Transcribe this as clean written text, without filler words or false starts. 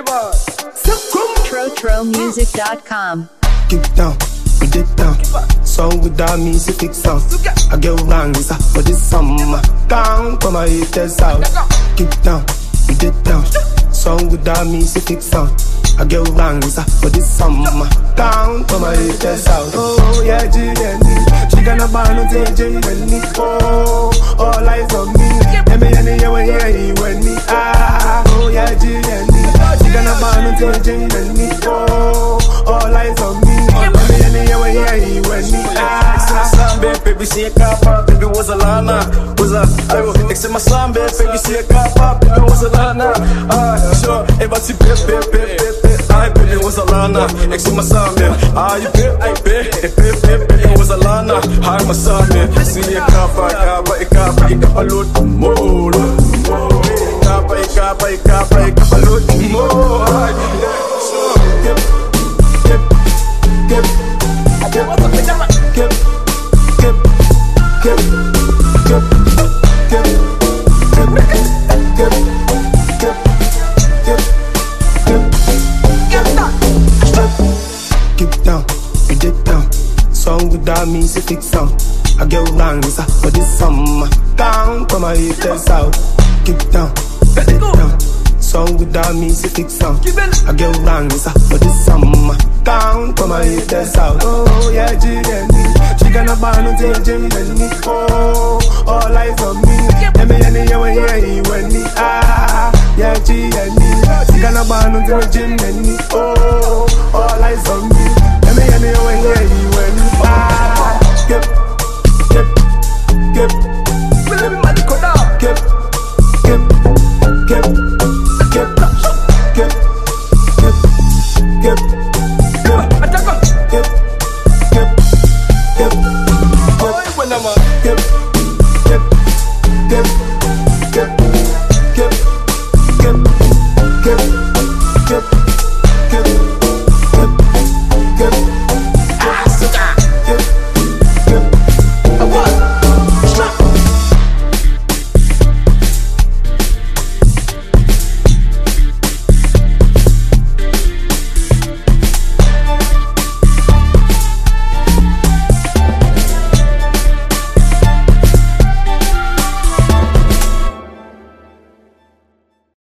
TroTroMusic.com. Get down, we get down. Song without music fix out. I get rangs for this summer. Down for my haters out. Get down, we get down. Song without music fix out. I get rangs for this summer. Down for my haters out. Oh yeah, G&E. She gonna ban on G&E. Oh, all eyes on me. Let me hear when me. Oh yeah, G&E. She gonna ban on G&E. Oh, all eyes on me. Let me hear when me. Baby, see a cop, baby, was a lana. Was a, ik zeg maar slaan, baby, see a cop, baby, was a lana. Sure, wat zie baby, was a lana. Ik zeg maar slaan, je baby, was a lana. Hij maar slaan, zie a cop, ik heb een lot more. Ik heb een lot more. Get down, we get down. Song without music fix out. I get rangs for this summer. Down for my haters out. Get down, we get down. Song without music fix out. I get rangs for this summer. Down for my haters out. Oh yeah, G&E. She gonna ban on G&E. Oh, all eyes on me. Let me hear when me. Yeah, G&E. She gonna ban on G&E. Oh.